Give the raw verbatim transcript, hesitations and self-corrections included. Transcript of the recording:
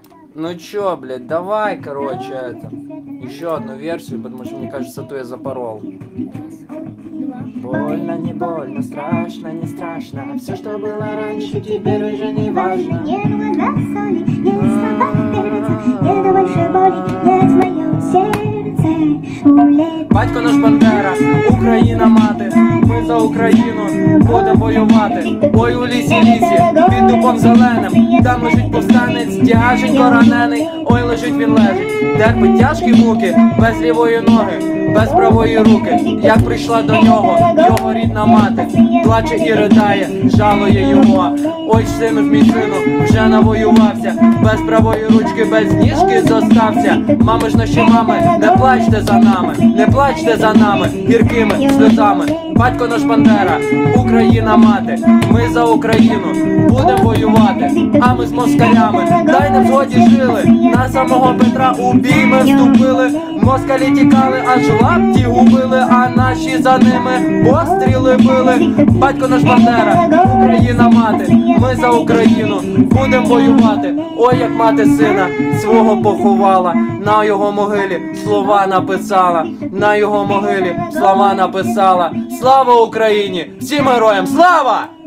Ну чё, блядь, давай, короче, это, еще одну версию, потому что, мне кажется, то я запорол. Больно, не больно, страшно, не страшно. Все, что было раньше, теперь уже не важно. Нет вода соли, нет слова перца, нет больше боли, нет в моем сердце. Улетает. Батько наш Бандера, Україна мати, ми за Україну будемо воювати. Ой, у лісі, лісі, під дубом зеленим, там лежить повстанець, тяженько ранений. Ой, лежить він лежить, терпить тяжкі муки, без лівої ноги, без правої руки. Як прийшла до нього його рідна мати, плаче і ридає, жалує його. Ой, сину ж мій сину, вже навоювався, без правої ручки, без ніжки зостався. Мами ж наші мами, не плачте за нами, не плачте за нами, гіркими сльозами. Батько наш Бандера, Україна мати, ми за Україну будемо воювати. А ми з москалями, дай не згоді жили, на самого Петра у бій ми вступили. Москалі тікали, аж лапті губили, а наші за ними постріли били. Батько наш Бандера, Україна мати, ми за Україну будемо воювати. Ой, як мати сина свого поховала, на його могилі слова написала, на його могилі слова написала. Слава Україні! Всім героям слава!